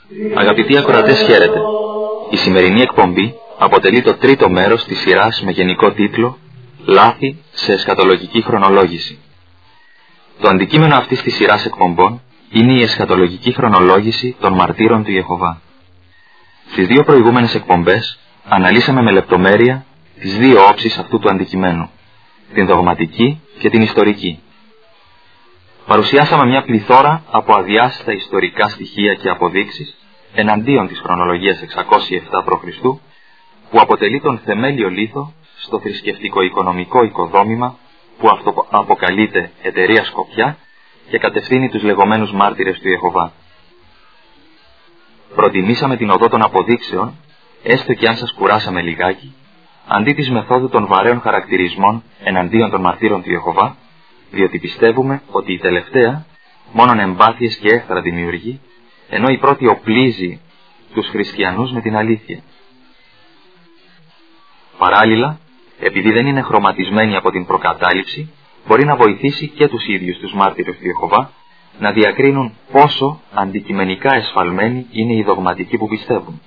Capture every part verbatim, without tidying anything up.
Αγαπητοί ακροατές, χαίρετε. Η σημερινή εκπομπή αποτελεί το τρίτο μέρος της σειράς με γενικό τίτλο «Λάθη σε εσχατολογική χρονολόγηση». Το αντικείμενο αυτής της σειράς εκπομπών είναι η εσχατολογική χρονολόγηση των μαρτύρων του Ιεχωβά. Στις δύο προηγούμενες εκπομπές αναλύσαμε με λεπτομέρεια τις δύο όψεις αυτού του αντικειμένου, την δογματική και την ιστορική. Παρουσιάσαμε μια πληθώρα από αδιάστατα ιστορικά στοιχεία και αποδείξεις εναντίον της χρονολογίας εξακόσια επτά προ Χριστού, που αποτελεί τον θεμέλιο λίθο στο θρησκευτικο-οικονομικό οικοδόμημα που αυτό αποκαλείται εταιρεία Σκοπιά και κατευθύνει τους λεγόμενους μάρτυρες του Ιεχωβά. Προτιμήσαμε την οδό των αποδείξεων, έστω και αν σας κουράσαμε λιγάκι, αντί της μεθόδου των βαρέων χαρακτηρισμών εναντίον των μαρτύρων του Ιεχωβά, διότι πιστεύουμε ότι η τελευταία μόνον εμπάθειες και έχθρα δημιουργεί, ενώ η πρώτη οπλίζει τους χριστιανούς με την αλήθεια. Παράλληλα, επειδή δεν είναι χρωματισμένη από την προκατάληψη, μπορεί να βοηθήσει και τους ίδιους τους μάρτυρες του Ιεχωβά να διακρίνουν πόσο αντικειμενικά εσφαλμένοι είναι οι δογματικοί που πιστεύουν.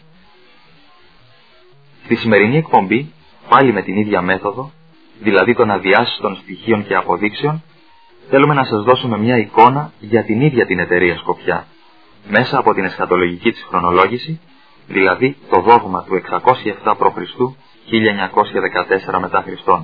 Στη σημερινή εκπομπή, πάλι με την ίδια μέθοδο, δηλαδή των αδιάστατων στοιχείων και αποδείξεων, θέλουμε να σας δώσουμε μια εικόνα για την ίδια την εταιρεία Σκοπιά, μέσα από την εσχατολογική της χρονολόγηση, δηλαδή το δόγμα του εξακόσια επτά προ Χριστού, χίλια εννιακόσια δεκατέσσερα μετά Χριστόν.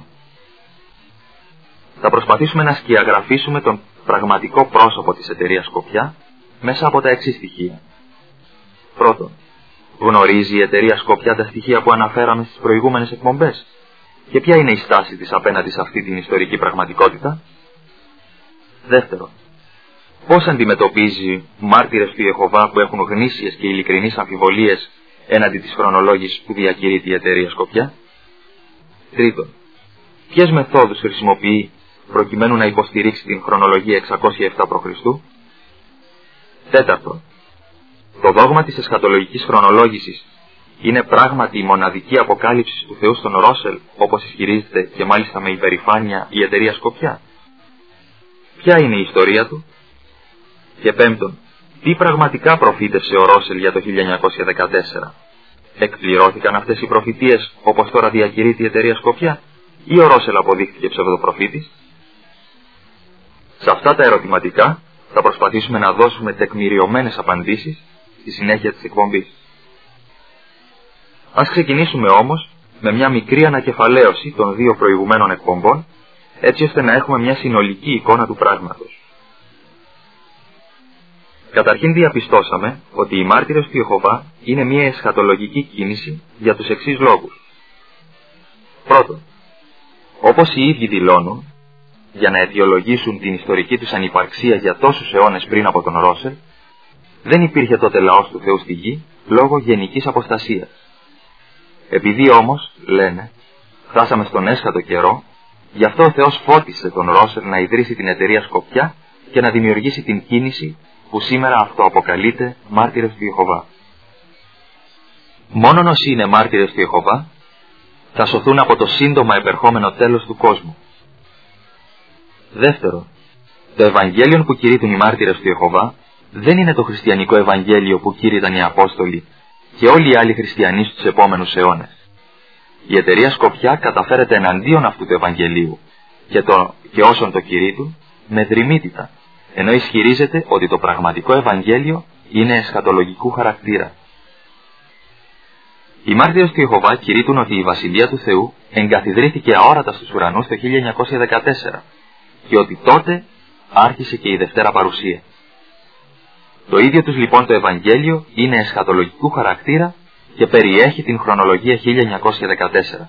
Θα προσπαθήσουμε να σκιαγραφίσουμε τον πραγματικό πρόσωπο της εταιρείας Σκοπιά μέσα από τα εξής στοιχεία. Πρώτον, γνωρίζει η εταιρεία Σκοπιά τα στοιχεία που αναφέραμε στις προηγούμενες εκπομπές και ποια είναι η στάση της απέναντι σε αυτή την ιστορική πραγματικότητα. Δεύτερον, πώς αντιμετωπίζει μάρτυρες του Ιεχωβά που έχουν γνήσιες και ειλικρινείς αμφιβολίες έναντι της χρονολόγησης που διακηρύττει η εταιρεία Σκοπιά. Τρίτον, ποιες μεθόδους χρησιμοποιεί προκειμένου να υποστηρίξει την χρονολογία εξακόσια επτά προ Χριστού. Τέταρτον, το δόγμα της εσχατολογικής χρονολόγησης είναι πράγματι η μοναδική αποκάλυψη του Θεού στον Ρώσελ, όπως ισχυρίζεται και μάλιστα με υπερηφάνεια η εταιρεία Σκοπιά. Ποια είναι η ιστορία του? Και πέμπτον, τι πραγματικά προφήτευσε ο Ρώσελ για το χίλια εννιακόσια δεκατέσσερα? Εκπληρώθηκαν αυτές οι προφητείες όπως τώρα διακηρύττει η εταιρεία Σκοπιά, ή ο Ρώσελ αποδείχθηκε ψευδοπροφήτης? Σε αυτά τα ερωτηματικά θα προσπαθήσουμε να δώσουμε τεκμηριωμένες απαντήσεις στη συνέχεια της εκπομπής. Ας ξεκινήσουμε όμως με μια μικρή ανακεφαλαίωση των δύο προηγουμένων εκπομπών, έτσι ώστε να έχουμε μια συνολική εικόνα του πράγματος. Καταρχήν διαπιστώσαμε ότι οι μάρτυρες του Ιεχωβά είναι μια εσχατολογική κίνηση για τους εξής λόγους. Πρώτον, όπως οι ίδιοι δηλώνουν, για να αιτιολογήσουν την ιστορική τους ανυπαρξία για τόσους αιώνες πριν από τον Ρώσελ, δεν υπήρχε τότε λαός του Θεού στη γη λόγω γενικής αποστασίας. Επειδή όμως, λένε, φτάσαμε στον έσχατο καιρό, γι' αυτό ο Θεός φώτισε τον Ρώσελ να ιδρύσει την εταιρεία Σκοπιά και να δημιουργήσει την κίνηση που σήμερα αυτοαποκαλείται μάρτυρες του Ιεχωβά. Μόνον όσοι είναι μάρτυρες του Ιεχωβά θα σωθούν από το σύντομα επερχόμενο τέλος του κόσμου. Δεύτερον, το Ευαγγέλιο που κηρύττουν οι μάρτυρες του Ιεχωβά δεν είναι το χριστιανικό Ευαγγέλιο που κήρυταν οι Απόστολοι και όλοι οι άλλοι χριστιανοί στους επόμενους αιώνες. Η εταιρεία Σκοπιά καταφέρεται εναντίον αυτού του Ευαγγελίου και, το, και όσων το κηρύττουν με δρυμύτητα, ενώ ισχυρίζεται ότι το πραγματικό Ευαγγέλιο είναι εσχατολογικού χαρακτήρα. Οι μάρτυρες του Ιεχωβά κηρύττουν ότι η Βασιλεία του Θεού εγκαθιδρύθηκε αόρατα στους ουρανούς το χίλια εννιακόσια δεκατέσσερα και ότι τότε άρχισε και η Δευτέρα Παρουσία. Το ίδιο τους λοιπόν το Ευαγγέλιο είναι εσχατολογικού χαρακτήρα και περιέχει την χρονολογία χίλια εννιακόσια δεκατέσσερα.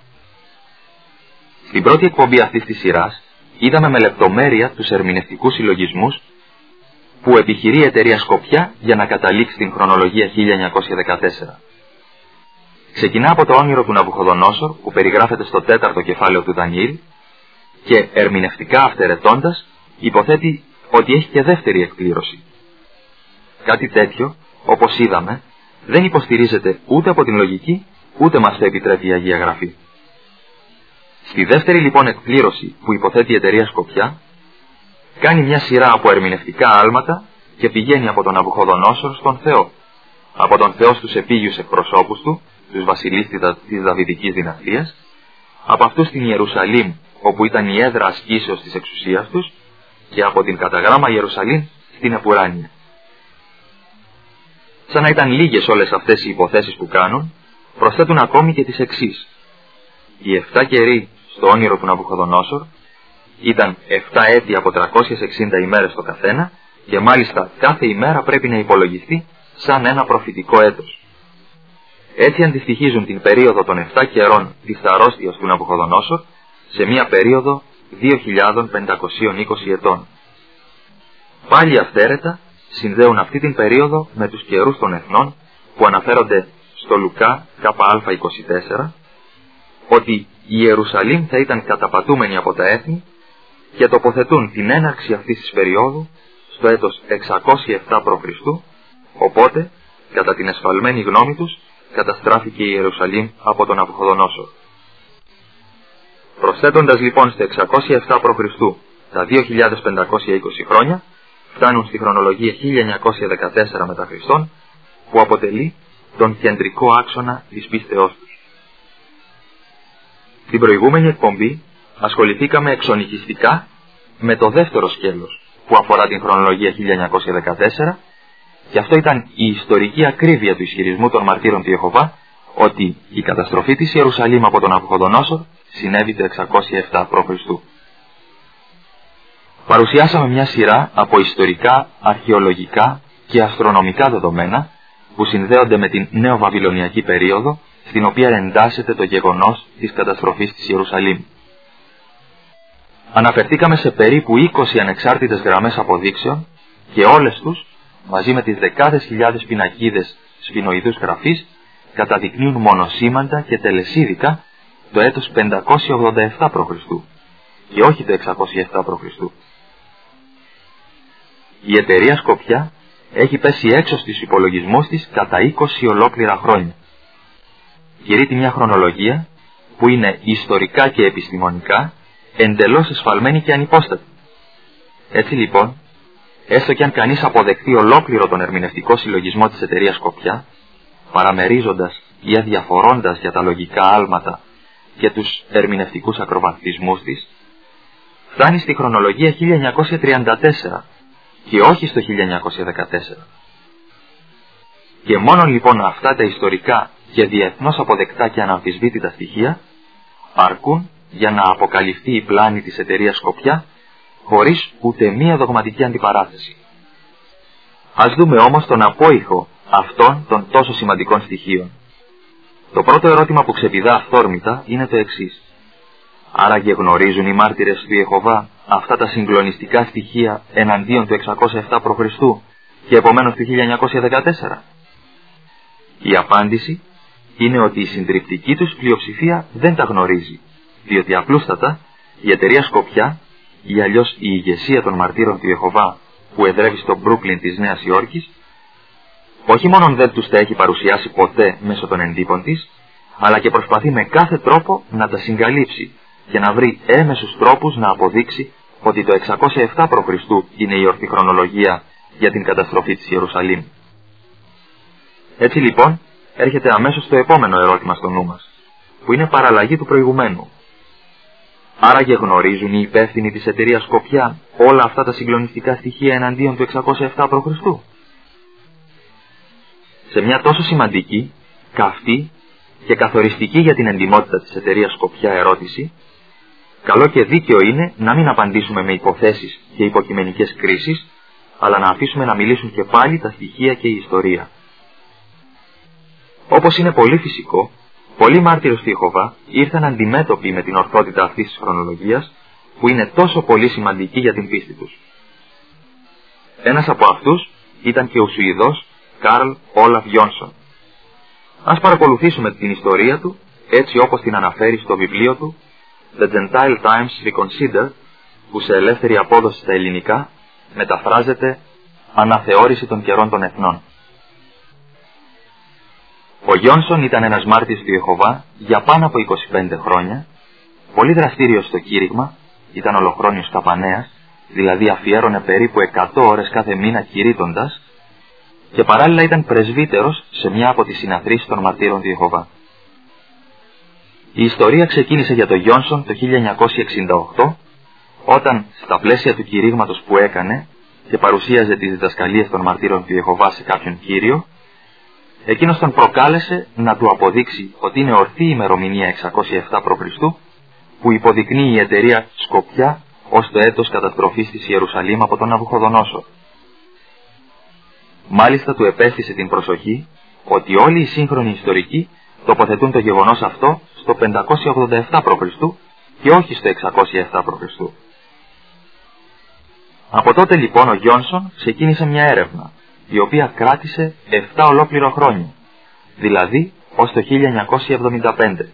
Στην πρώτη εκπομπή αυτής της σειράς είδαμε με λεπτομέρεια τους ερμηνευτικούς συλλογισμούς που επιχειρεί η εταιρεία Σκοπιά για να καταλήξει την χρονολογία χίλια εννιακόσια δεκατέσσερα. Ξεκινά από το όνειρο του Ναβουχοδονόσορ που περιγράφεται στο τέταρτο κεφάλαιο του Δανιήλ και ερμηνευτικά αυτερετώντας υποθέτει ότι έχει και δεύτερη εκπλήρωση. Κάτι τέτοιο, όπως είδαμε, δεν υποστηρίζεται ούτε από την λογική ούτε μας το επιτρέπει η Αγία Γραφή. Στη δεύτερη λοιπόν εκπλήρωση που υποθέτει η εταιρεία Σκοπιά, κάνει μια σειρά από ερμηνευτικά άλματα και πηγαίνει από τον Ναβουχοδονόσορ στον Θεό, από τον Θεό στους επίγειους εκπροσώπους του, τους βασιλείς της Δαβιδικής δυναστείας, από αυτούς στην Ιερουσαλήμ, όπου ήταν η έδρα ασκήσεως της εξουσίας τους, και από την κατά γράμμα Ιερουσαλήμ στην Επουράνια. Σαν να ήταν λίγες όλες αυτές οι υποθέσεις που κάνουν, προσθέτουν ακόμη και τις εξής. Οι εφτά καιροί στο όνειρο του Ναβουχοδονόσορ ήταν εφτά έτη από τριακόσιες εξήντα ημέρες το καθένα, και μάλιστα κάθε ημέρα πρέπει να υπολογιστεί σαν ένα προφητικό έτος. Έτσι αντιστοιχίζουν την περίοδο των εφτά καιρών της αρρώστιας του Ναβουχοδονόσορ σε μία περίοδο δύο χιλιάδες πεντακόσιες είκοσι ετών. Πάλι αυθαίρετα συνδέουν αυτή την περίοδο με τους καιρούς των εθνών που αναφέρονται στο Λουκά ΚΑ είκοσι τέσσερα, ότι η Ιερουσαλήμ θα ήταν καταπατούμενη από τα έθνη, και τοποθετούν την έναρξη αυτής της περίοδου στο έτος εξακόσια επτά προ Χριστού, οπότε, κατά την εσφαλμένη γνώμη τους, καταστράφηκε η Ιερουσαλήμ από τον Ναβουχοδονόσορ. Προσθέτοντας λοιπόν στο εξακόσια επτά προ Χριστού τα δύο χιλιάδες πεντακόσια είκοσι χρόνια, φτάνουν στη χρονολογία χίλια εννιακόσια δεκατέσσερα μετά Χριστόν, που αποτελεί τον κεντρικό άξονα της πίστεώς τους. Στην προηγούμενη εκπομπή ασχοληθήκαμε εξονυχιστικά με το δεύτερο σκέλος, που αφορά την χρονολογία χίλια εννιακόσια δεκατέσσερα, και αυτό ήταν η ιστορική ακρίβεια του ισχυρισμού των μαρτύρων του Ιεχωβά ότι η καταστροφή της Ιερουσαλήμ από τον Ναβουχοδονόσορ συνέβη το εξακόσια επτά προ Χριστού. Παρουσιάσαμε μια σειρά από ιστορικά, αρχαιολογικά και αστρονομικά δεδομένα που συνδέονται με την νεοβαβυλωνιακή περίοδο, στην οποία εντάσσεται το γεγονός της καταστροφής της Ιερουσαλήμ. Αναφερθήκαμε σε περίπου είκοσι ανεξάρτητες γραμμές αποδείξεων, και όλες τους, μαζί με τις δεκάδες χιλιάδες πινακίδες σφινοειδούς γραφής, καταδεικνύουν μονοσήμαντα και τελεσίδικα το έτος πεντακόσια ογδόντα επτά προ Χριστού και όχι το εξακόσια επτά προ Χριστού. Η εταιρεία Σκοπιά έχει πέσει έξω στους υπολογισμούς της κατά είκοσι ολόκληρα χρόνια. Κηρύττει μια χρονολογία που είναι ιστορικά και επιστημονικά εντελώς εσφαλμένη και ανυπόστατη. Έτσι λοιπόν, έστω και αν κανείς αποδεχτεί ολόκληρο τον ερμηνευτικό συλλογισμό της εταιρείας Σκοπιά, παραμερίζοντας ή αδιαφορώντας για τα λογικά άλματα και τους ερμηνευτικούς ακροβατισμούς της, φτάνει στη χρονολογία χίλια εννιακόσια τριάντα τέσσερα και όχι στο χίλια εννιακόσια δεκατέσσερα. Και μόνο λοιπόν αυτά τα ιστορικά και διεθνώς αποδεκτά και αναμφισβήτητα στοιχεία αρκούν για να αποκαλυφθεί η πλάνη της εταιρείας Σκοπιά χωρίς ούτε μία δογματική αντιπαράθεση. Ας δούμε όμως τον απόϊχο αυτών των τόσο σημαντικών στοιχείων. Το πρώτο ερώτημα που ξεπηδά αυθόρμητα είναι το εξής. Άραγε γνωρίζουν οι μάρτυρες του Ιεχωβά αυτά τα συγκλονιστικά στοιχεία εναντίον του εξακόσια επτά προ Χριστού και επομένως του χίλια εννιακόσια δεκατέσσερα? Η απάντηση είναι ότι η συντριπτική τους πλειοψηφία δεν τα γνωρίζει, διότι απλούστατα η εταιρεία Σκοπιά ή αλλιώς η ηγεσία των μαρτύρων του Ιεχωβά που εδρεύει στο Μπρούκλιν της Νέας Υόρκης, όχι μόνον δεν τους τα έχει παρουσιάσει ποτέ μέσω των εντύπων της, αλλά και προσπαθεί με κάθε τρόπο να τα συγκαλύψει και να βρει έμεσους τρόπους να αποδείξει ότι το εξακόσια επτά προ Χριστού είναι η ορθή χρονολογία για την καταστροφή της Ιερουσαλήμ. Έτσι λοιπόν έρχεται αμέσως το επόμενο ερώτημα στο νου μας, που είναι παραλλαγή του προηγουμένου. Άραγε γνωρίζουν οι υπεύθυνοι της εταιρείας Σκοπιά όλα αυτά τα συγκλονιστικά στοιχεία εναντίον του εξακόσια επτά προ Χριστού? Σε μια τόσο σημαντική, καυτή και καθοριστική για την εντιμότητα της εταιρείας Σκοπιά ερώτηση, καλό και δίκαιο είναι να μην απαντήσουμε με υποθέσεις και υποκειμενικές κρίσεις, αλλά να αφήσουμε να μιλήσουν και πάλι τα στοιχεία και η ιστορία. Όπως είναι πολύ φυσικό, πολλοί μάρτυρες του Ιεχωβά ήρθαν αντιμέτωποι με την ορθότητα αυτής της χρονολογίας, που είναι τόσο πολύ σημαντική για την πίστη τους. Ένας από αυτούς ήταν και ο Σουηδός Καρλ Όλαφ Γιόνσον. Ας παρακολουθήσουμε την ιστορία του έτσι όπως την αναφέρει στο βιβλίο του The Gentile Times Reconsidered, που σε ελεύθερη απόδοση στα ελληνικά μεταφράζεται «Αναθεώρηση των καιρών των εθνών». Ο Γιόνσον ήταν ένας μάρτυρας του Ιεχωβά για πάνω από είκοσι πέντε χρόνια, πολύ δραστήριος στο κήρυγμα, ήταν ολοχρόνιος καπανέας, δηλαδή αφιέρωνε περίπου εκατό ώρες κάθε μήνα κηρύττοντας, και παράλληλα ήταν πρεσβύτερος σε μια από τις συναθρήσεις των μαρτύρων του Ιεχωβά. Η ιστορία ξεκίνησε για τον Γιόνσον το χίλια εννιακόσια εξήντα οκτώ, όταν στα πλαίσια του κηρύγματος που έκανε και παρουσίαζε τις διδασκαλίες των μαρτύρων του Ιεχωβά σε κάποιον κύριο, εκείνος τον προκάλεσε να του αποδείξει ότι είναι ορθή η ημερομηνία εξακόσια επτά προ Χριστού που υποδεικνύει η εταιρεία Σκοπιά ως το έτος καταστροφής της Ιερουσαλήμ από τον Ναβουχοδονόσορ. Μάλιστα του επέστησε την προσοχή ότι όλοι οι σύγχρονοι ιστορικοί τοποθετούν το γεγονός αυτό στο πεντακόσια ογδόντα επτά προ Χριστού και όχι στο εξακόσια επτά προ Χριστού. Από τότε λοιπόν ο Γιόνσον ξεκίνησε μια έρευνα, η οποία κράτησε επτά ολόκληρα χρόνια, δηλαδή ως το χίλια εννιακόσια εβδομήντα πέντε.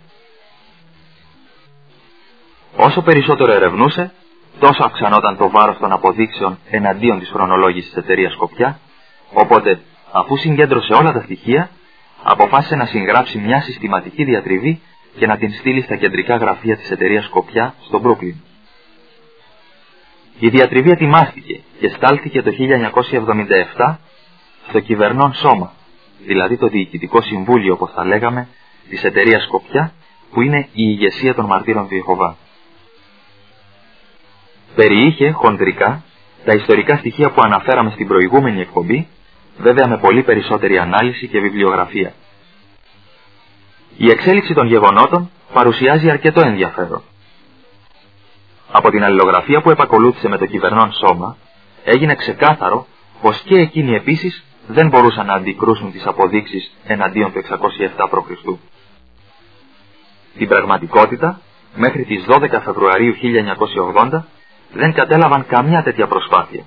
Όσο περισσότερο ερευνούσε, τόσο αυξανόταν το βάρος των αποδείξεων εναντίον της χρονολόγησης της εταιρείας Σκοπιά, οπότε αφού συγκέντρωσε όλα τα στοιχεία, αποφάσισε να συγγράψει μια συστηματική διατριβή και να την στείλει στα κεντρικά γραφεία της εταιρείας Σκοπιά στο Μπρούκλιν. Η διατριβή ετοιμάστηκε και στάλθηκε το χίλια εννιακόσια εβδομήντα επτά στο κυβερνών σώμα, δηλαδή το διοικητικό συμβούλιο, όπως θα λέγαμε, της εταιρείας Σκοπιά, που είναι η ηγεσία των μαρτύρων του Ιεχωβά. Περιείχε χοντρικά τα ιστορικά στοιχεία που αναφέραμε στην προηγούμενη εκπομπή, βέβαια με πολύ περισσότερη ανάλυση και βιβλιογραφία. Η εξέλιξη των γεγονότων παρουσιάζει αρκετό ενδιαφέρον. Από την αλληλογραφία που επακολούθησε με το κυβερνών σώμα, έγινε ξεκάθαρο πως και εκείνοι επίσης δεν μπορούσαν να αντικρούσουν τις αποδείξεις εναντίον του εξακόσια επτά προ Χριστού. Στην πραγματικότητα, μέχρι τις δώδεκα Φεβρουαρίου χίλια εννιακόσια ογδόντα δεν κατέλαβαν καμιά τέτοια προσπάθεια.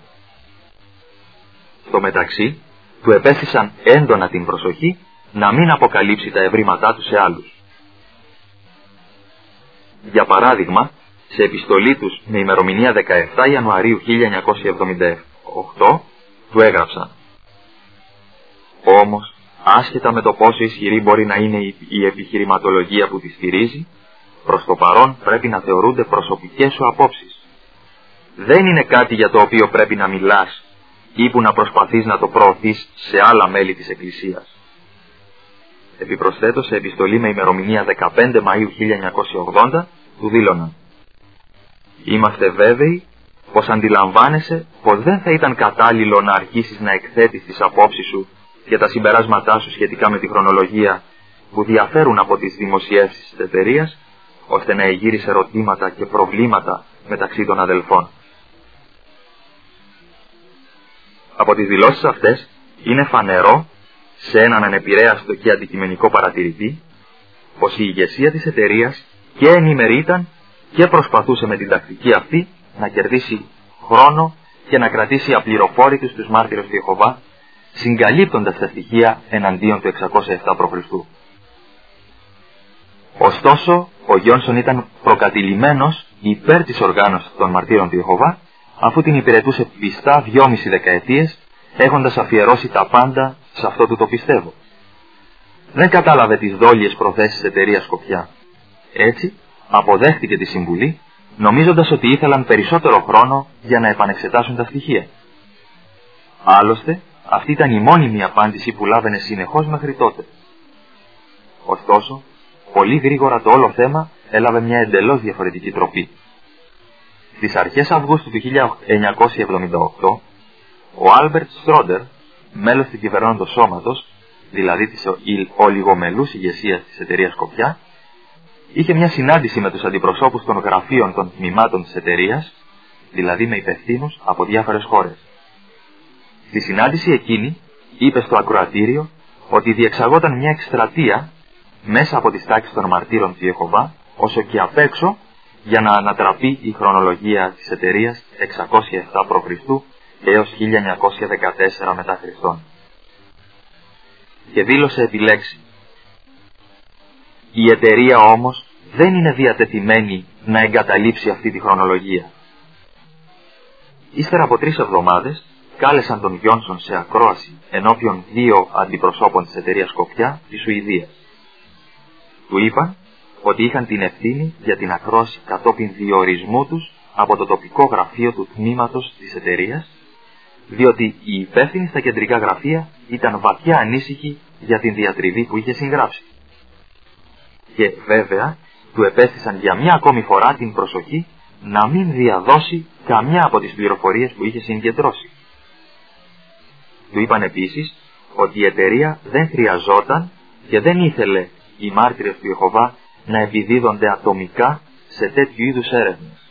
Στο μεταξύ, του επέστησαν έντονα την προσοχή να μην αποκαλύψει τα ευρήματά του σε άλλους. Για παράδειγμα, σε επιστολή τους με ημερομηνία δεκαεπτά Ιανουαρίου χίλια εννιακόσια εβδομήντα οκτώ, του έγραψαν: «Όμως, άσχετα με το πόσο ισχυρή μπορεί να είναι η επιχειρηματολογία που τη στηρίζει, προς το παρόν πρέπει να θεωρούνται προσωπικές σου απόψεις. Δεν είναι κάτι για το οποίο πρέπει να μιλάς ή που να προσπαθείς να το προωθείς σε άλλα μέλη της Εκκλησίας». Επιπροσθέτως, σε επιστολή με ημερομηνία δεκαπέντε Μαΐου χίλια εννιακόσια ογδόντα, του δήλωναν: «Είμαστε βέβαιοι πως αντιλαμβάνεσαι πως δεν θα ήταν κατάλληλο να αρχίσεις να εκθέτεις τις απόψεις σου και τα συμπεράσματά σου σχετικά με τη χρονολογία που διαφέρουν από τις δημοσιεύσεις της εταιρείας, ώστε να εγείρεις ερωτήματα και προβλήματα μεταξύ των αδελφών». Από τις δηλώσεις αυτές είναι φανερό σε έναν ανεπηρέαστο και αντικειμενικό παρατηρητή πως η ηγεσία της εταιρείας και ενήμερη ήταν και προσπαθούσε με την τακτική αυτή να κερδίσει χρόνο και να κρατήσει απληροφόρητους τους μάρτυρες του Ιεχωβά, συγκαλύπτοντας τα στοιχεία εναντίον του εξακόσια επτά προ Χριστού. Ωστόσο, ο Γιόνσον ήταν προκατηλημένος υπέρ της οργάνωσης των μαρτύρων του Ιεχωβά, αφού την υπηρετούσε πιστά δυόμιση δεκαετίες, έχοντας αφιερώσει τα πάντα σε αυτό του το πιστεύω. Δεν κατάλαβε τις δόλιες προθέσεις της εταιρείας Σκοπιά. Έτσι, αποδέχτηκε τη συμβουλή, νομίζοντας ότι ήθελαν περισσότερο χρόνο για να επανεξετάσουν τα στοιχεία. Άλλωστε, αυτή ήταν η μόνιμη απάντηση που λάβαινε συνεχώς μέχρι τότε. Ωστόσο, πολύ γρήγορα το όλο θέμα έλαβε μια εντελώς διαφορετική τροπή. Στις αρχές Αυγούστου του χίλια εννιακόσια εβδομήντα οκτώ, ο Άλμπερτ Στρόντερ, μέλος του κυβερνώντος σώματος, δηλαδή της ολιγομελούς ηγεσίας της εταιρείας Σκοπιά, είχε μια συνάντηση με τους αντιπροσώπους των γραφείων των τμήματων της εταιρείας, δηλαδή με υπευθύνους από διάφορες χώρες. Στη συνάντηση εκείνη είπε στο ακροατήριο ότι διεξαγόταν μια εκστρατεία μέσα από τις τάξεις των μαρτύρων του Ιεχωβά, όσο και απ' έξω, για να ανατραπεί η χρονολογία της εταιρείας εξακόσια επτά προ Χριστού έως χίλια εννιακόσια δεκατέσσερα μετά Χριστόν. Και δήλωσε επιλέξει: «Η εταιρεία όμως δεν είναι διατεθειμένη να εγκαταλείψει αυτή τη χρονολογία». Ύστερα από τρεις εβδομάδες κάλεσαν τον Γιόνσον σε ακρόαση ενώπιον δύο αντιπροσώπων της εταιρείας Σκοπιά της Σουηδίας. Του είπαν ότι είχαν την ευθύνη για την ακρόαση κατόπιν διορισμού τους από το τοπικό γραφείο του τμήματος της εταιρείας, διότι οι υπεύθυνοι στα κεντρικά γραφεία ήταν βαθιά ανήσυχη για την διατριβή που είχε συγγράψει. Και βέβαια του επέστησαν για μια ακόμη φορά την προσοχή να μην διαδώσει καμιά από τις πληροφορίες που είχε συγκεντρώσει. Του είπαν επίσης ότι η εταιρεία δεν χρειαζόταν και δεν ήθελε οι μάρτυρες του Ιεχωβά να επιδίδονται ατομικά σε τέτοιου είδους έρευνες.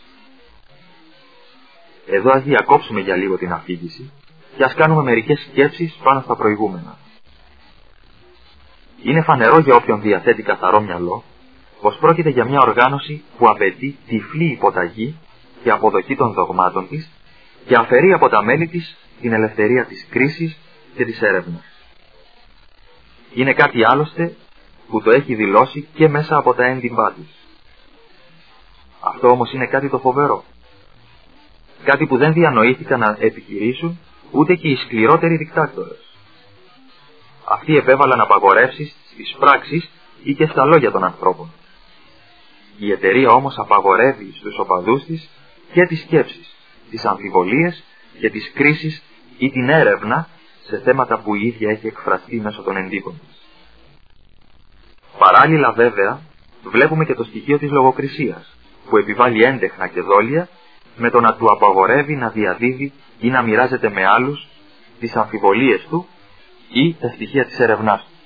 Εδώ ας διακόψουμε για λίγο την αφήγηση και ας κάνουμε μερικές σκέψεις πάνω στα προηγούμενα. Είναι φανερό για όποιον διαθέτει καθαρό μυαλό πως πρόκειται για μια οργάνωση που απαιτεί τυφλή υποταγή και αποδοχή των δογμάτων της και αφαιρεί από τα μέλη της την ελευθερία της κρίσης και της έρευνας. Είναι κάτι άλλωστε που το έχει δηλώσει και μέσα από τα έντυπά της. Αυτό όμως είναι κάτι το φοβερό. Κάτι που δεν διανοήθηκαν να επιχειρήσουν ούτε και οι σκληρότεροι δικτάτορες. Αυτοί επέβαλαν απαγορεύσεις στις πράξεις ή και στα λόγια των ανθρώπων. Η εταιρεία όμως απαγορεύει στους οπαδούς της και τις σκέψεις, τις αμφιβολίες και τις κρίσεις ή την έρευνα σε θέματα που η ίδια έχει εκφραστεί μέσω των εντύπων της. Παράλληλα βέβαια βλέπουμε και το στοιχείο της λογοκρισίας που επιβάλλει έντεχνα και δόλια με το να του απαγορεύει να διαδίδει ή να μοιράζεται με άλλους τις αμφιβολίες του ή τα στοιχεία της έρευνάς του.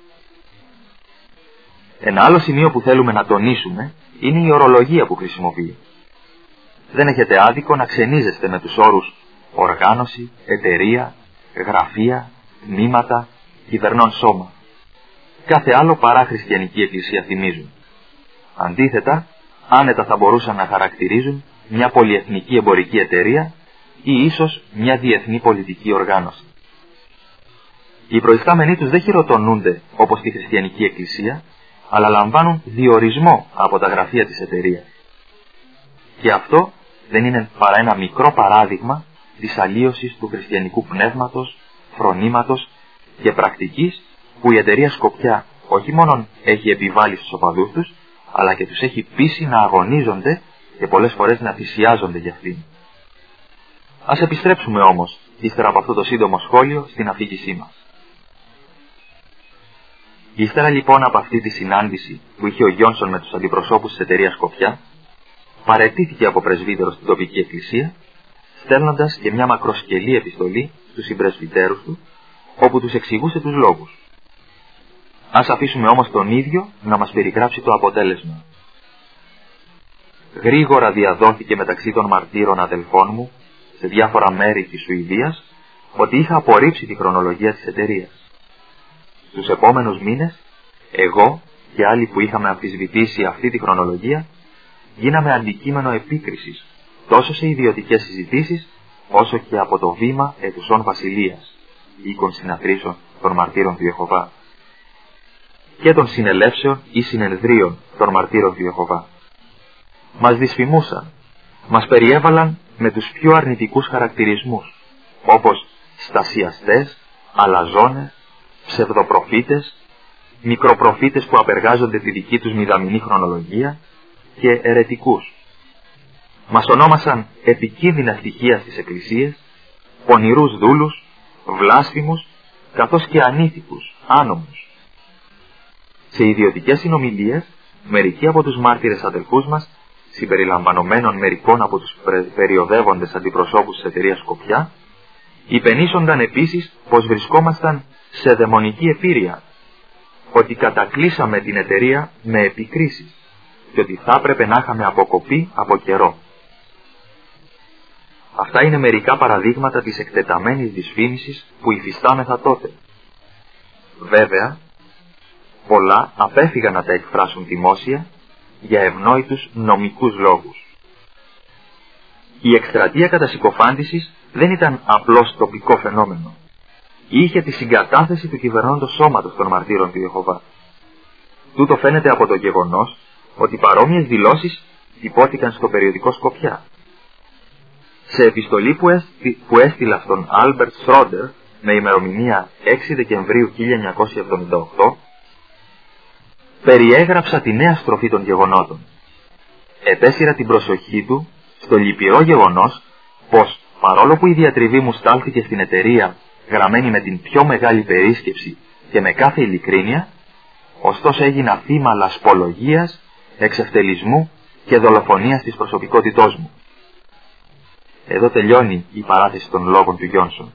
Ένα άλλο σημείο που θέλουμε να τονίσουμε είναι η ορολογία που χρησιμοποιεί. Δεν έχετε άδικο να ξενίζεστε με τους όρους οργάνωση, εταιρεία, γραφεία, τμήματα, κυβερνών σώμα. Κάθε άλλο παρά χριστιανική εκκλησία θυμίζουν. Αντίθετα, άνετα θα μπορούσαν να χαρακτηρίζουν μια πολυεθνική εμπορική εταιρεία ή ίσως μια διεθνή πολιτική οργάνωση. Οι προϊστάμενοι τους δεν χειροτονούνται όπως στη χριστιανική εκκλησία, αλλά λαμβάνουν διορισμό από τα γραφεία της εταιρείας. Και αυτό δεν είναι παρά ένα μικρό παράδειγμα της αλλίωσης του χριστιανικού πνεύματος, φρονήματος και πρακτικής που η εταιρεία Σκοπιά όχι μόνον έχει επιβάλει στους οπαδούς τους, αλλά και τους έχει πείσει να αγωνίζονται και πολλές φορές να θυσιάζονται για αυτήν. Ας επιστρέψουμε όμως, ύστερα από αυτό το σύντομο σχόλιο, στην αφήγησή μας. Ύστερα λοιπόν από αυτή τη συνάντηση που είχε ο Γιόνσον με τους αντιπροσώπους της εταιρείας Σκοπιά, παραιτήθηκε από πρεσβύτερο στην τοπική εκκλησία, στέλνοντας και μια μακροσκελή επιστολή στους συμπρεσβυτέρους του, όπου τους εξηγούσε τους λόγους. Ας αφήσουμε όμως τον ίδιο να μας περιγράψει το αποτέλεσμα. Γρήγορα διαδόθηκε μεταξύ των μαρτύρων αδελφών μου, σε διάφορα μέρη της Σουηδίας, ότι είχα απορρίψει τη χρονολογία της εταιρείας. Στους επόμενους μήνες, εγώ και άλλοι που είχαμε αμφισβητήσει αυτή τη χρονολογία, γίναμε αντικείμενο επίκρισης, τόσο σε ιδιωτικές συζητήσεις, όσο και από το βήμα ετουσών βασιλείας, οίκων συναθρήσεων των μαρτύρων του Ιεχωβά, και των συνελεύσεων ή συνεδρίων των μαρτύρων του Ιεχωβά. Μας δυσφημούσαν, μας περιέβαλαν με τους πιο αρνητικούς χαρακτηρισμούς, όπως στασιαστές, αλαζόνες, ψευδοπροφήτες, μικροπροφήτες που απεργάζονται τη δική τους μηδαμινή χρονολογία και αιρετικούς. Μας ονόμασαν επικίνδυνα στοιχεία στις εκκλησίες, πονηρούς δούλους, βλάσφημους, καθώς και ανήθικους, άνομους. Σε ιδιωτικές συνομιλίες, μερικοί από τους μάρτυρες αδελφούς μας, συμπεριλαμβανομένων μερικών από τους περιοδεύοντες αντιπροσώπους της εταιρείας Σκοπιά, υπενήσονταν επίσης πως βρισκόμασταν σε δαιμονική επίρρεια, ότι κατακλείσαμε την εταιρεία με επικρίσεις και ότι θα έπρεπε να είχαμε αποκοπεί από καιρό. Αυτά είναι μερικά παραδείγματα της εκτεταμένης δυσφήμισης που υφιστάμεθα τότε. Βέβαια, πολλά απέφυγαν να τα εκφράσουν δημόσια για ευνόητους νομικούς λόγους. Η εκστρατεία κατά συκοφάντησης δεν ήταν απλώς τοπικό φαινόμενο. Είχε τη συγκατάθεση του κυβερνώντος σώματος των μαρτύρων του Ιεχωβά. Τούτο φαίνεται από το γεγονός ότι παρόμοιες δηλώσεις τυπώθηκαν στο περιοδικό Σκοπιά. Σε επιστολή που, έστι, που έστειλα στον Άλμπερτ Σρόντερ με ημερομηνία έξι Δεκεμβρίου χίλια εννιακόσια εβδομήντα οκτώ, περιέγραψα τη νέα στροφή των γεγονότων. Επέσυρα την προσοχή του στο λυπηρό γεγονός πως, παρόλο που η διατριβή μου στάλθηκε στην εταιρεία γραμμένη με την πιο μεγάλη περίσκεψη και με κάθε ειλικρίνεια, ωστόσο έγινα θύμα λασπολογίας, εξευτελισμού και δολοφονίας της προσωπικότητός μου. Εδώ τελειώνει η παράθεση των λόγων του Γιόνσον.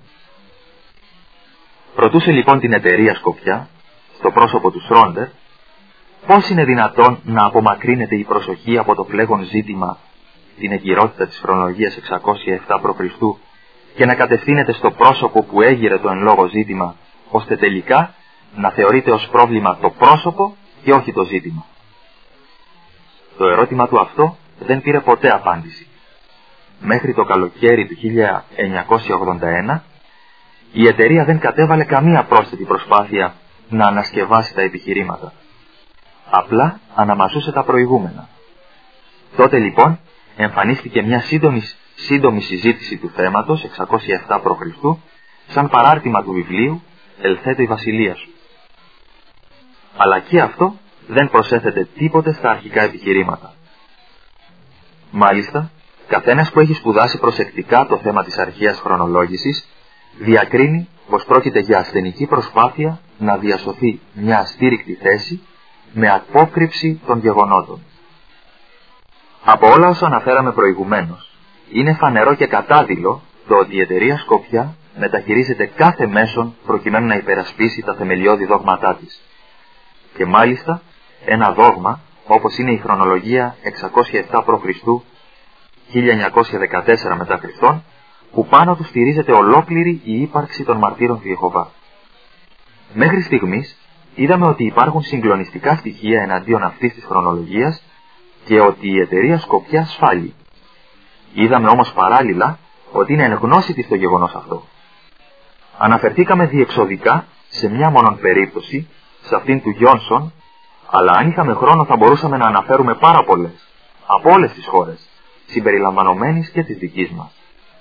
Ρωτούσε λοιπόν την εταιρεία Σκοπιά, στο πρόσωπο του Σρόντερ, πώς είναι δυνατόν να απομακρύνεται η προσοχή από το πλέγον ζήτημα, την εγκυρότητα της χρονολογίας εξακόσια επτά προ Χριστού, και να κατευθύνεται στο πρόσωπο που έγειρε το εν λόγω ζήτημα, ώστε τελικά να θεωρείται ως πρόβλημα το πρόσωπο και όχι το ζήτημα. Το ερώτημα του αυτό δεν πήρε ποτέ απάντηση. Μέχρι το καλοκαίρι του χίλια εννιακόσια ογδόντα ένα, η εταιρεία δεν κατέβαλε καμία πρόσθετη προσπάθεια να ανασκευάσει τα επιχειρήματα. Απλά αναμαζούσε τα προηγούμενα. Τότε λοιπόν εμφανίστηκε μια σύντομη, σύντομη συζήτηση του θέματος εξακόσια επτά προ Χριστού σαν παράρτημα του βιβλίου «Ελθέτω η βασιλεία σου». Αλλά και αυτό δεν προσέθεται τίποτε στα αρχικά επιχειρήματα. Μάλιστα, καθένας που έχει σπουδάσει προσεκτικά το θέμα της αρχαίας χρονολόγησης διακρίνει πως πρόκειται για ασθενική προσπάθεια να διασωθεί μια αστήρικτη θέση με απόκρυψη των γεγονότων. Από όλα όσα αναφέραμε προηγουμένως, είναι φανερό και κατάδειλο το ότι η εταιρεία Σκοπιά μεταχειρίζεται κάθε μέσον προκειμένου να υπερασπίσει τα θεμελιώδη δόγματά της. Και μάλιστα ένα δόγμα όπως είναι η χρονολογία εξακόσια επτά προ Χριστού χίλια εννιακόσια δεκατέσσερα μετά Χριστόν, που πάνω του στηρίζεται ολόκληρη η ύπαρξη των μαρτύρων του Ιεχωβά. Μέχρι στιγμής είδαμε ότι υπάρχουν συγκλονιστικά στοιχεία εναντίον αυτής της χρονολογίας και ότι η εταιρεία Σκοπιά σφάλει. Είδαμε όμως παράλληλα ότι είναι εν γνώση της το γεγονός αυτό. Αναφερθήκαμε διεξοδικά σε μια μόνον περίπτωση, σε αυτήν του Γιόνσον, αλλά αν είχαμε χρόνο θα μπορούσαμε να αναφέρουμε πάρα πολλές, από όλες τις χώρες, συμπεριλαμβανομένης και της δικής μας.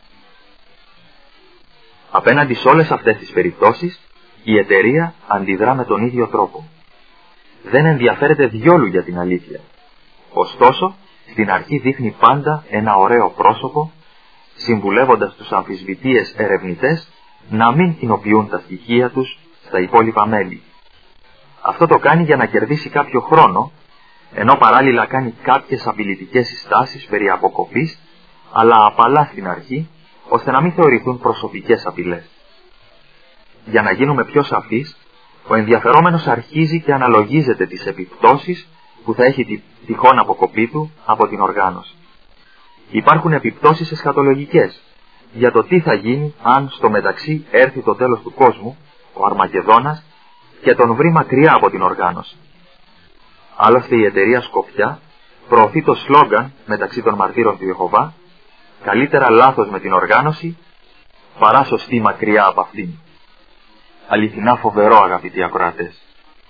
Απέναντι σε όλες αυτές τις περιπτώσεις, η εταιρεία αντιδρά με τον ίδιο τρόπο. Δεν ενδιαφέρεται διόλου για την αλήθεια. Ωστόσο, στην αρχή δείχνει πάντα ένα ωραίο πρόσωπο, συμβουλεύοντας τους αμφισβητείες ερευνητές να μην κοινοποιούν τα στοιχεία τους στα υπόλοιπα μέλη. Αυτό το κάνει για να κερδίσει κάποιο χρόνο, ενώ παράλληλα κάνει κάποιες απειλητικές συστάσεις περί αποκοπής, αλλά απαλά στην αρχή, ώστε να μην θεωρηθούν προσωπικές απειλές. Για να γίνουμε πιο σαφείς, ο ενδιαφερόμενος αρχίζει και αναλογίζεται τις επιπτώσεις που θα έχει τη τυχόν αποκοπή του από την οργάνωση. Υπάρχουν επιπτώσεις εσχατολογικές για το τι θα γίνει αν στο μεταξύ έρθει το τέλος του κόσμου, ο Αρμαγεδόνας, και τον βρει μακριά από την οργάνωση. Άλλωστε η εταιρεία Σκοπιά προωθεί το σλόγγαν μεταξύ των μαρτύρων του Ιεχωβά, καλύτερα λάθος με την οργάνωση παρά σωστή μακριά από αυτήν. Αληθινά φοβερό, αγαπητοί ακροατές.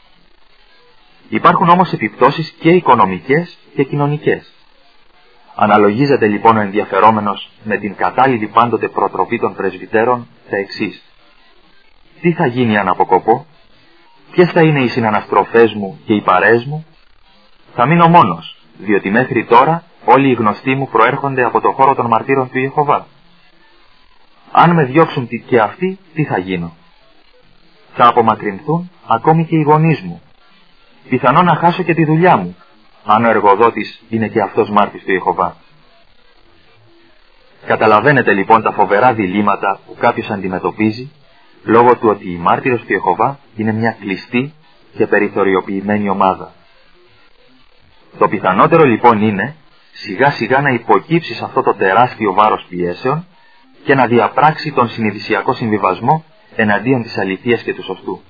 Υπάρχουν όμως επιπτώσεις και οικονομικές και κοινωνικές. Αναλογίζεται λοιπόν ο ενδιαφερόμενος με την κατάλληλη πάντοτε προτροπή των πρεσβυτέρων τα εξής. Τι θα γίνει αν αποκοπώ? Ποιες θα είναι οι συναναστροφές μου και οι παρέες μου? Θα μείνω μόνος, διότι μέχρι τώρα όλοι οι γνωστοί μου προέρχονται από το χώρο των μαρτύρων του Ιεχωβά. Αν με διώξουν και αυτοί, τι θα γίνω? Θα απομακρυνθούν ακόμη και οι γονείς μου. Πιθανόν να χάσω και τη δουλειά μου, αν ο εργοδότης είναι και αυτός μάρτης του Ιεχωβά. Καταλαβαίνετε λοιπόν τα φοβερά διλήμματα που κάποιος αντιμετωπίζει, λόγω του ότι οι μάρτυρες του Ιεχωβά είναι μια κλειστή και περιθωριοποιημένη ομάδα. Το πιθανότερο λοιπόν είναι σιγά σιγά να υποκύψει σε αυτό το τεράστιο βάρος πιέσεων και να διαπράξει τον συνειδησιακό συμβιβασμό εναντίον της αληθείας και του σωστού.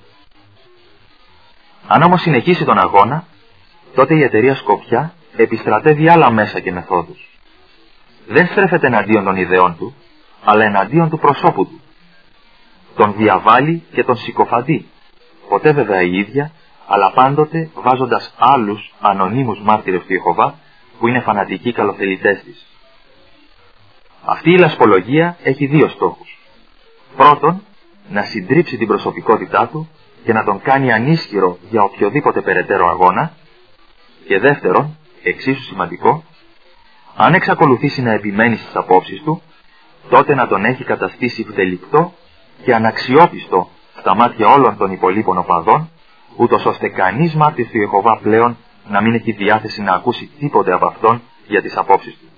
Αν όμως συνεχίσει τον αγώνα, τότε η εταιρεία Σκοπιά επιστρατεύει άλλα μέσα και μεθόδους. Δεν στρέφεται εναντίον των ιδεών του, αλλά εναντίον του προσώπου του. Τον διαβάλλει και τον συκοφαντεί, ποτέ βέβαια η ίδια, αλλά πάντοτε βάζοντας άλλους ανωνύμους μάρτυρες του Ιεχωβά που είναι φανατικοί καλοθελητές της. Αυτή η λασπολογία έχει δύο στόχους. Πρώτον, να συντρίψει την προσωπικότητά του και να τον κάνει ανίσχυρο για οποιοδήποτε περαιτέρω αγώνα. Και δεύτερον, εξίσου σημαντικό, αν εξακολουθήσει να επιμένει στις απόψεις του, τότε να τον έχει καταστήσει βδελικτό και αναξιόπιστο στα μάτια όλων των υπολείπων οπαδών, ούτως ώστε κανείς μάρτυρς του Ιεχωβά πλέον να μην έχει διάθεση να ακούσει τίποτε από αυτόν για τις απόψεις του.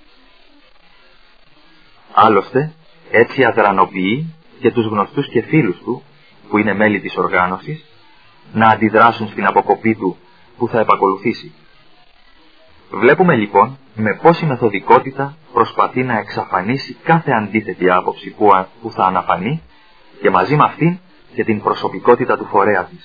Άλλωστε, έτσι αδρανοποιεί και τους γνωστούς και φίλους του, που είναι μέλη της οργάνωσης, να αντιδράσουν στην αποκοπή του που θα επακολουθήσει. Βλέπουμε λοιπόν με πόση μεθοδικότητα προσπαθεί να εξαφανίσει κάθε αντίθετη άποψη που, α, που θα αναφανεί και μαζί με αυτήν και την προσωπικότητα του φορέα της.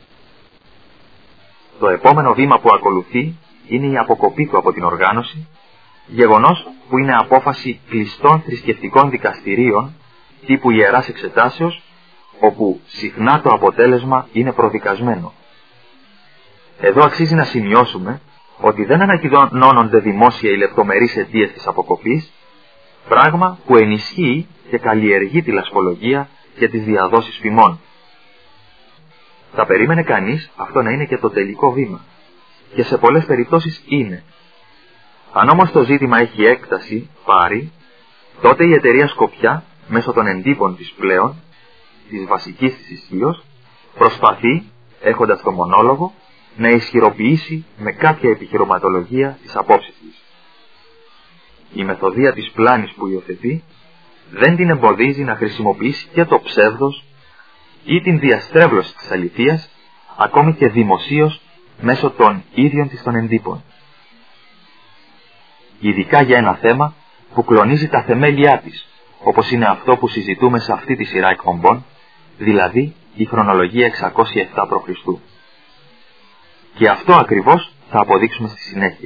Το επόμενο βήμα που ακολουθεί είναι η αποκοπή του από την οργάνωση, γεγονός που είναι απόφαση κλειστών θρησκευτικών δικαστηρίων τύπου ιεράς εξετάσεως, όπου συχνά το αποτέλεσμα είναι προδικασμένο. Εδώ αξίζει να σημειώσουμε ότι δεν ανακοινώνονται δημόσια οι λεπτομερείς αιτίες της αποκοπής, πράγμα που ενισχύει και καλλιεργεί τη λασπολογία και τις διαδόσεις φημών. Θα περίμενε κανείς αυτό να είναι και το τελικό βήμα, και σε πολλές περιπτώσεις είναι. Αν όμως το ζήτημα έχει έκταση, πάρει, τότε η εταιρεία Σκοπιά, μέσω των εντύπων της πλέον, της βασικής της ισχύως, προσπαθεί, έχοντας το μονόλογο, να ισχυροποιήσει με κάποια επιχειρηματολογία τις απόψεις της. Η μεθοδεία της πλάνης που υιοθετεί δεν την εμποδίζει να χρησιμοποιήσει και το ψεύδος ή την διαστρέβλωση της αληθείας, ακόμη και δημοσίως μέσω των ίδιων της των εντύπων. Ειδικά για ένα θέμα που κλονίζει τα θεμέλια της, όπως είναι αυτό που συζητούμε σε αυτή τη σειρά εκπομπών, δηλαδή η χρονολογία εξακόσια επτά προ Χριστού. Και αυτό ακριβώς θα αποδείξουμε στη συνέχεια.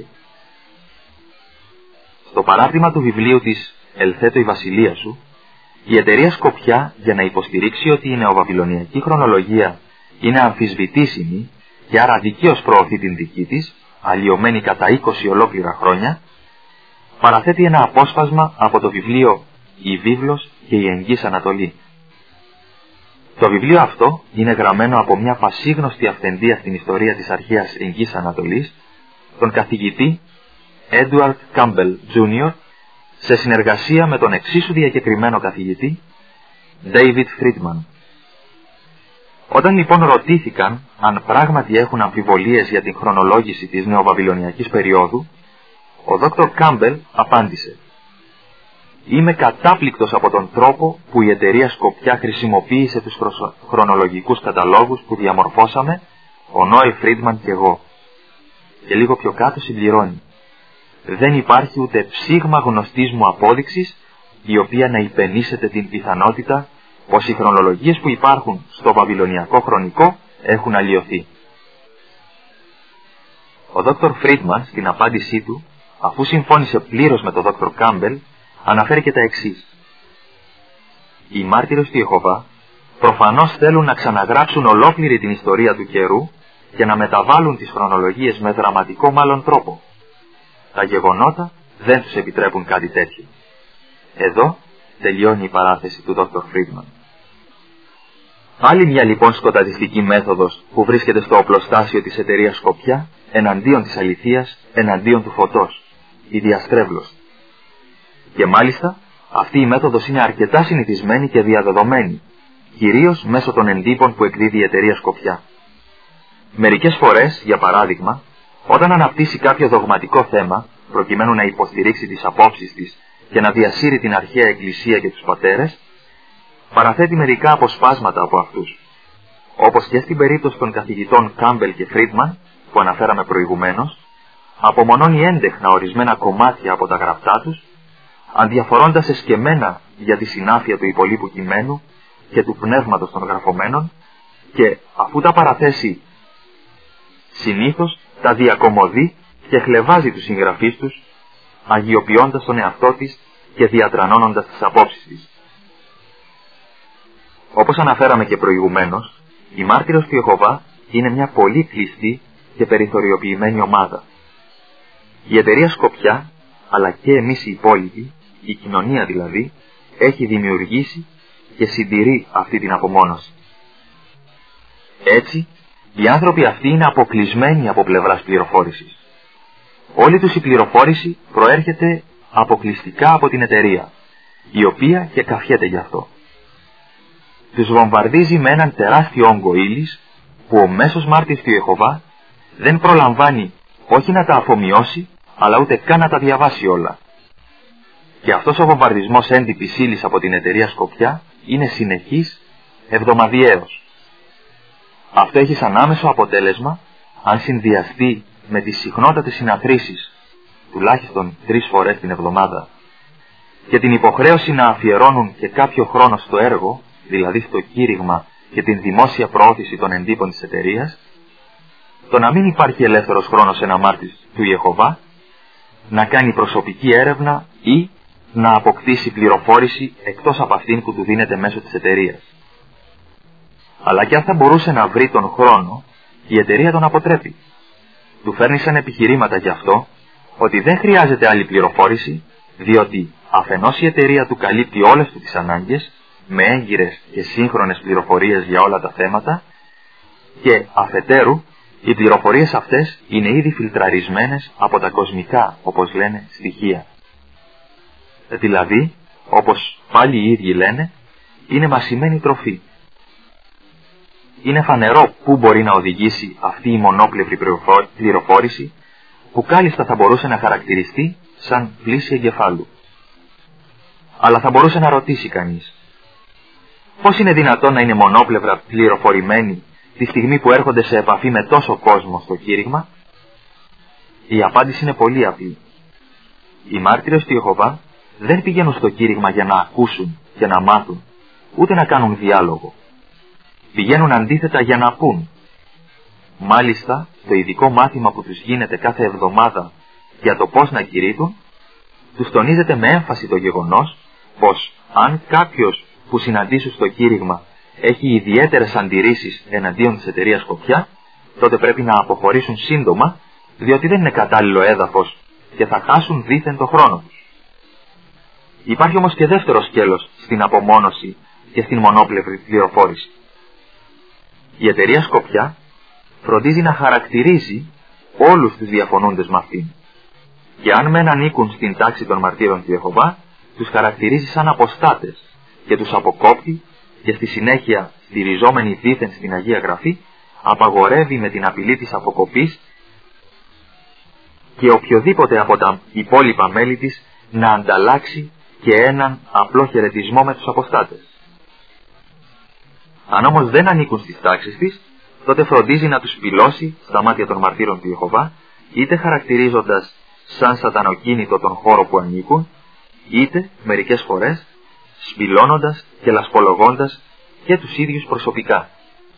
Στο παράρτημα του βιβλίου της «Ελθέτω η βασιλεία σου», η εταιρεία Σκοπιά, για να υποστηρίξει ότι η νεοβαβυλωνιακή χρονολογία είναι αμφισβητήσιμη και άρα δικαίως προωθεί την δική της, αλλοιωμένη κατά είκοσι ολόκληρα χρόνια, παραθέτει ένα απόσπασμα από το βιβλίο «Η Βίβλος και η Εγγύς Ανατολή». Το βιβλίο αυτό είναι γραμμένο από μια πασίγνωστη αυθεντία στην ιστορία της αρχαίας Εγγύς Ανατολής, τον καθηγητή Edward Campbell τζούνιορ, σε συνεργασία με τον εξίσου διακεκριμένο καθηγητή David Friedman. Όταν λοιπόν ρωτήθηκαν αν πράγματι έχουν αμφιβολίες για την χρονολόγηση της νεοβαβυλωνιακής περίοδου, ο δόκτωρ Κάμπελ απάντησε: «Είμαι κατάπληκτος από τον τρόπο που η εταιρεία Σκοπιά χρησιμοποίησε τους χρονολογικούς καταλόγους που διαμορφώσαμε, ο Νόελ Φρίντμαν και εγώ». Και λίγο πιο κάτω συμπληρώνει: «Δεν υπάρχει ούτε ψήγμα γνωστής μου απόδειξης η οποία να υπενήσεται την πιθανότητα πως οι χρονολογίες που υπάρχουν στο βαβυλωνιακό χρονικό έχουν αλλοιωθεί». Ο δόκτωρ Φρίντμαν στην απάντησή του, αφού συμφώνησε πλήρως με τον δόκτωρ Κάμπελ, αναφέρει και τα εξής: «Οι μάρτυρες του Ιεχωβά προφανώς θέλουν να ξαναγράψουν ολόκληρη την ιστορία του καιρού και να μεταβάλουν τις χρονολογίες με δραματικό μάλλον τρόπο. Τα γεγονότα δεν τους επιτρέπουν κάτι τέτοιο». Εδώ τελειώνει η παράθεση του δόκτωρ Φρίντμαν. Άλλη μια λοιπόν σκοταδιστική μέθοδος που βρίσκεται στο οπλοστάσιο της εταιρείας Σκοπιά εναντίον της αληθείας, εναντίον του φωτός, η διαστρέβλωση. Και μάλιστα αυτή η μέθοδος είναι αρκετά συνηθισμένη και διαδεδομένη, κυρίως μέσω των εντύπων που εκδίδει η εταιρεία Σκοπιά. Μερικές φορές, για παράδειγμα, όταν αναπτύσσει κάποιο δογματικό θέμα, προκειμένου να υποστηρίξει τις απόψεις της και να διασύρει την αρχαία εκκλησία και τους πατέρες, παραθέτει μερικά αποσπάσματα από αυτούς. Όπως και στην περίπτωση των καθηγητών Κάμπελ και Φρίντμαν, που αναφέραμε προηγουμένως, απομονώνει έντεχνα ορισμένα κομμάτια από τα γραπτά τους, αντιαφορώντας εσκεμμένα για τη συνάφεια του υπολείπου κειμένου και του πνεύματος των γραφωμένων, και αφού τα παραθέσει συνήθως τα διακομωδεί και χλεβάζει τους συγγραφείς τους, αγιοποιώντας τον εαυτό της και διατρανώνοντας τις απόψεις της. Όπως αναφέραμε και προηγουμένως, οι μάρτυρες του Ιεχωβά είναι μια πολύ κλειστή και περιθωριοποιημένη ομάδα. Η εταιρεία Σκοπιά, αλλά και εμείς οι υπόλοιποι, η κοινωνία δηλαδή, έχει δημιουργήσει και συντηρεί αυτή την απομόνωση. Έτσι, οι άνθρωποι αυτοί είναι αποκλεισμένοι από πλευράς πληροφόρησης. Όλη τους η πληροφόρηση προέρχεται αποκλειστικά από την εταιρεία, η οποία και καφιέται γι' αυτό. τους βομβαρδίζει με έναν τεράστιο όγκο ύλης που ο μέσος μάρτυρς του Ιεχωβά δεν προλαμβάνει όχι να τα αφομοιώσει, αλλά ούτε καν να τα διαβάσει όλα. Και αυτός ο βομβαρδισμός έντυπης ύλης από την εταιρεία Σκοπιά είναι συνεχής, εβδομαδιαίος. Αυτό έχει σαν άμεσο αποτέλεσμα, αν συνδυαστεί με τις συχνότατες συναθρήσεις, τουλάχιστον τρεις φορές την εβδομάδα, και την υποχρέωση να αφιερώνουν και κάποιο χρόνο στο έργο, δηλαδή στο κήρυγμα και την δημόσια προώθηση των εντύπων της εταιρείας, το να μην υπάρχει ελεύθερος χρόνος σε ένα μάρτυς του Ιεχωβά, να κάνει προσωπική έρευνα ή να αποκτήσει πληροφόρηση εκτός από αυτήν που του δίνεται μέσω της εταιρείας. Αλλά και αν θα μπορούσε να βρει τον χρόνο, η εταιρεία τον αποτρέπει. Του φέρνει σαν επιχειρήματα γι' αυτό ότι δεν χρειάζεται άλλη πληροφόρηση, διότι αφενός η εταιρεία του καλύπτει όλες του τις ανάγκες, με έγκυρες και σύγχρονες πληροφορίες για όλα τα θέματα, και αφετέρου οι πληροφορίες αυτές είναι ήδη φιλτραρισμένες από τα κοσμικά, όπως λένε, στοιχεία. Δηλαδή, όπως πάλι οι ίδιοι λένε, είναι μασημένη τροφή. Είναι φανερό πού μπορεί να οδηγήσει αυτή η μονόπλευρη πληροφόρηση, που κάλλιστα θα μπορούσε να χαρακτηριστεί σαν πλήση εγκεφάλου. Αλλά θα μπορούσε να ρωτήσει κανείς, πώς είναι δυνατόν να είναι μονόπλευρα πληροφορημένοι τη στιγμή που έρχονται σε επαφή με τόσο κόσμο στο κήρυγμα? Η απάντηση είναι πολύ απλή. Οι μάρτυρες του Ιεχωβά δεν πηγαίνουν στο κήρυγμα για να ακούσουν και να μάθουν, ούτε να κάνουν διάλογο. Πηγαίνουν αντίθετα για να πούν. Μάλιστα, το ειδικό μάθημα που τους γίνεται κάθε εβδομάδα για το πώς να κηρύττουν, τους τονίζεται με έμφαση το γεγονός πως αν κάποιος που συναντήσουν στο κήρυγμα έχει ιδιαίτερες αντιρρήσεις εναντίον της εταιρείας Σκοπιά, τότε πρέπει να αποχωρήσουν σύντομα, διότι δεν είναι κατάλληλο έδαφος και θα χάσουν δήθεν το χρόνο τους. Υπάρχει όμως και δεύτερο σκέλος στην απομόνωση και στην μονόπλευρη πληροφόρηση. Η εταιρεία Σκοπιά φροντίζει να χαρακτηρίζει όλους τους διαφωνούντες με αυτήν. Και αν μεν ανήκουν στην τάξη των μαρτύρων του Ιεχωβά, τους χαρακτηρίζει σαν αποστάτες και τους αποκόπτει, και στη συνέχεια, στηριζόμενοι δήθεν στην Αγία Γραφή, απαγορεύει με την απειλή της αποκοπής και οποιοδήποτε από τα υπόλοιπα μέλη της να ανταλλάξει και έναν απλό χαιρετισμό με τους αποστάτες. Αν όμως δεν ανήκουν στις τάξεις της, τότε φροντίζει να τους σπηλώσει στα μάτια των μαρτύρων του Ιεχωβά, είτε χαρακτηρίζοντας σαν σατανοκίνητο τον χώρο που ανήκουν, είτε μερικές φορές σπηλώνοντας και λασπολογώντας και τους ίδιους προσωπικά.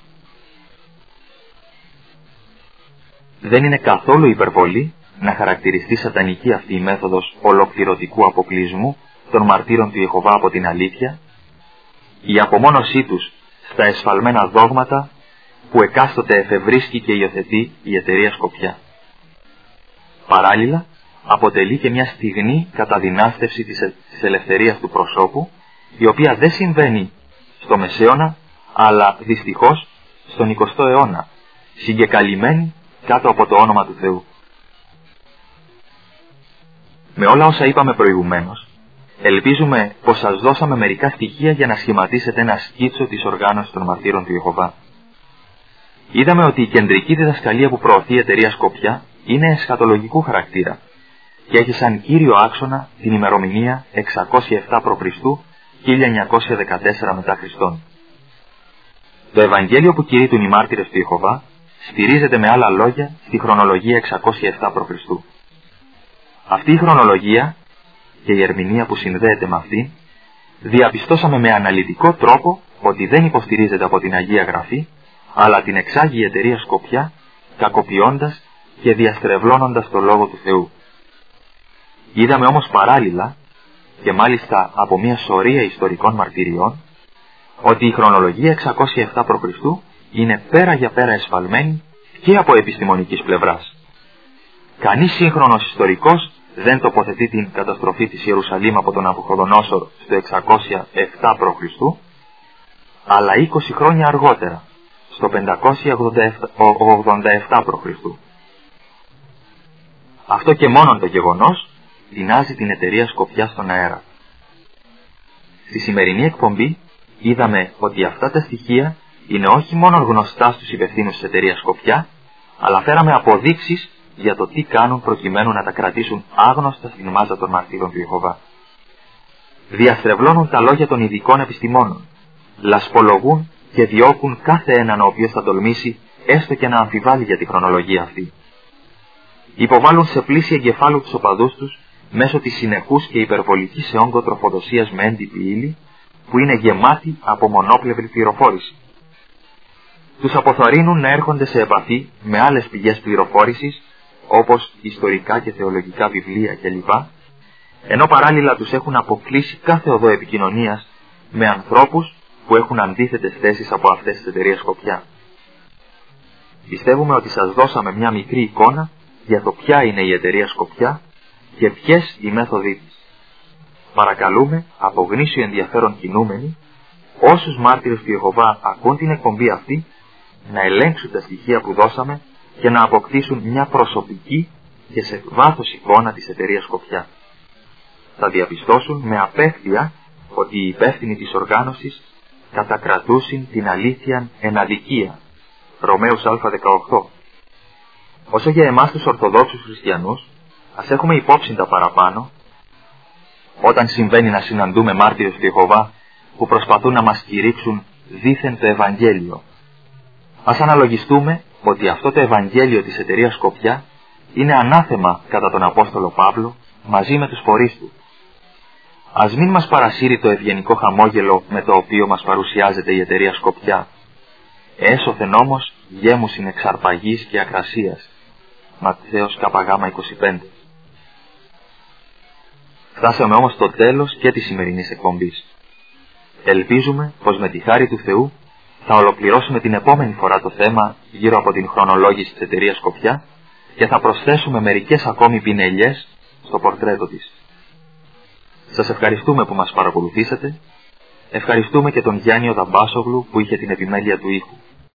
Δεν είναι καθόλου υπερβολή να χαρακτηριστεί σατανική αυτή η μέθοδος ολοκληρωτικού αποκλεισμού των μαρτύρων του Ιεχωβά από την αλήθεια, η απομόνωσή τους στα εσφαλμένα δόγματα που εκάστοτε εφευρίσκει και υιοθετεί η εταιρεία Σκοπιά. Παράλληλα, αποτελεί και μια στιγνή καταδυνάστευση της, ε, της ελευθερίας του προσώπου, η οποία δεν συμβαίνει στο Μεσαίωνα, αλλά δυστυχώς στον εικοστό αιώνα, συγκεκαλυμμένη κάτω από το όνομα του Θεού. Με όλα όσα είπαμε προηγουμένως, ελπίζουμε πως σας δώσαμε μερικά στοιχεία για να σχηματίσετε ένα σκίτσο της οργάνωσης των μαρτύρων του Ιεχωβά. Είδαμε ότι η κεντρική διδασκαλία που προωθεί η εταιρεία Σκοπιά είναι εσχατολογικού χαρακτήρα και έχει σαν κύριο άξονα την ημερομηνία εξακόσια επτά προ Χριστού χίλια εννιακόσια δεκατέσσερα μετά Χριστόν. Το Ευαγγέλιο που κηρύττουν οι μάρτυρες του Ιεχωβά στηρίζεται με άλλα λόγια στη χρονολογία εξακόσια επτά προ Χριστού. Αυτή η χρονολογία και η ερμηνεία που συνδέεται με αυτή, διαπιστώσαμε με αναλυτικό τρόπο ότι δεν υποστηρίζεται από την Αγία Γραφή, αλλά την εξάγει η εταιρεία Σκοπιά, κακοποιώντας και διαστρεβλώνοντας το Λόγο του Θεού. Είδαμε όμως παράλληλα, και μάλιστα από μια σωρία ιστορικών μαρτυριών, ότι η χρονολογία εξακόσια επτά προ Χριστού είναι πέρα για πέρα εσφαλμένη και από επιστημονικής πλευράς. Κανείς σύγχρονος ιστορικός δεν τοποθετεί την καταστροφή της Ιερουσαλήμ από τον Ναβουχοδονόσορ στο εξακόσια επτά προ Χριστού, αλλά είκοσι χρόνια αργότερα, στο πεντακόσια ογδόντα επτά προ Χριστού. Αυτό και μόνον το γεγονός τεινάζει την εταιρεία Σκοπιά στον αέρα. Στη σημερινή εκπομπή είδαμε ότι αυτά τα στοιχεία είναι όχι μόνο γνωστά στους υπευθύνους της εταιρείας Σκοπιά, αλλά φέραμε αποδείξεις για το τι κάνουν προκειμένου να τα κρατήσουν άγνωστα στην μάζα των μαρτύρων του Ιεχωβά. Διαστρεβλώνουν τα λόγια των ειδικών επιστημόνων, λασπολογούν και διώκουν κάθε έναν ο οποίος θα τολμήσει έστω και να αμφιβάλλει για τη χρονολογία αυτή. Υποβάλλουν σε πλήση εγκεφάλου τους οπαδούς τους μέσω της συνεχούς και υπερβολικής σε όγκο τροφοδοσίας με έντυπη ύλη, που είναι γεμάτη από μονόπλευρη πληροφόρηση. Τους αποθαρρύνουν να έρχονται σε επαφή με άλλες πηγές πληροφόρησης, όπως ιστορικά και θεολογικά βιβλία κλπ, ενώ παράλληλα τους έχουν αποκλείσει κάθε οδό επικοινωνίας με ανθρώπους που έχουν αντίθετες θέσεις από αυτές τις εταιρείες Σκοπιά. Πιστεύουμε ότι σας δώσαμε μια μικρή εικόνα για το ποια είναι η εταιρεία Σκοπιά και ποιες οι μέθοδοι της. Παρακαλούμε από γνήσιο ενδιαφέρον κινούμενοι, όσους μάρτυρες του Ιεχωβά ακούν την εκπομπή αυτή, να ελέγξουν τα στοιχεία που δώσαμε και να αποκτήσουν μια προσωπική και σε βάθος εικόνα της εταιρείας Σκοπιά. Θα διαπιστώσουν με απέχθεια ότι οι υπεύθυνοι της οργάνωσης κατακρατούσιν την αλήθειαν εν αδικία. Ρωμαίους Α δεκαοκτώ. Όσο για εμάς τους Ορθοδόξους Χριστιανούς, ας έχουμε υπόψη τα παραπάνω, όταν συμβαίνει να συναντούμε μάρτυρες του Ιεχωβά που προσπαθούν να μας κηρύξουν δήθεν το Ευαγγέλιο. Ας αναλογιστούμε ότι αυτό το Ευαγγέλιο της εταιρείας Σκοπιά είναι ανάθεμα κατά τον Απόστολο Παύλο μαζί με τους φορείς του. Ας μην μας παρασύρει το ευγενικό χαμόγελο με το οποίο μας παρουσιάζεται η εταιρεία Σκοπιά. Έσωθεν όμως γέμουσιν εξαρπαγής και ακρασίας. Ματθαίος Κ Γ είκοσι πέντε. Φτάσαμε όμως στο τέλος και της σημερινής εκπομπής. Ελπίζουμε πως με τη χάρη του Θεού θα ολοκληρώσουμε την επόμενη φορά το θέμα γύρω από την χρονολόγηση της εταιρείας Σκοπιά και θα προσθέσουμε μερικές ακόμη πινελιές στο πορτρέτο της. Σας ευχαριστούμε που μας παρακολουθήσατε. Ευχαριστούμε και τον Γιάννη Δαμπάσογλου που είχε την επιμέλεια του ήχου.